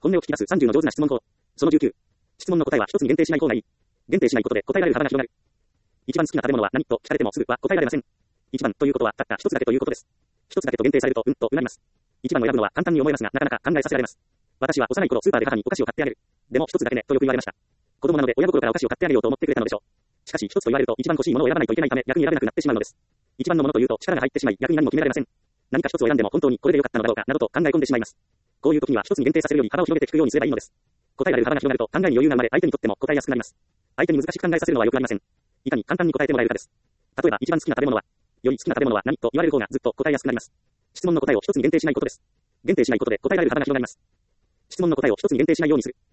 本音を聞き出す30の上手な質問法。その19。質問の答えは一つに限定しない方がいい。限定しないことで答えられる幅が広がる。一番好きな食べ物は何と聞かれてもすぐは答えられません。一番ということはたった一つだけということです。一つだけと限定されるととうなります。一番を選ぶのは簡単に思えますが、なかなか考えさせられます。私は幼い頃スーパーで母にお菓子を買ってあげる。でも一つだけね、とよく言われました。子供なので親心からお菓子を買ってあげようと思ってくれたのでしょう。しかし一つと言われると一番欲しいものを選ばないといけないため逆に選べなくなってしまうのです。一番のものというと力が入ってしまい逆に何も決められません。何か一つを選んでも本当にこれで良かったのだろうかなどと考え込んでしまいます。こういう時には一つに限定させるより幅を広げて聞くようにすればいいのです。答えられる幅が広がると考えに余裕が生まれ相手にとっても答えやすくなります。相手に難しく考えさせるのは良くありません。いかに簡単に答えてもらえるかです。例えば一番好きな食べ物は、より好きな食べ物は何と言われる方がずっと答えやすくなります。質問の答えを一つに限定しないことです。限定しないことで答えられる幅が広がります。質問の答えを一つに限定しないようにする。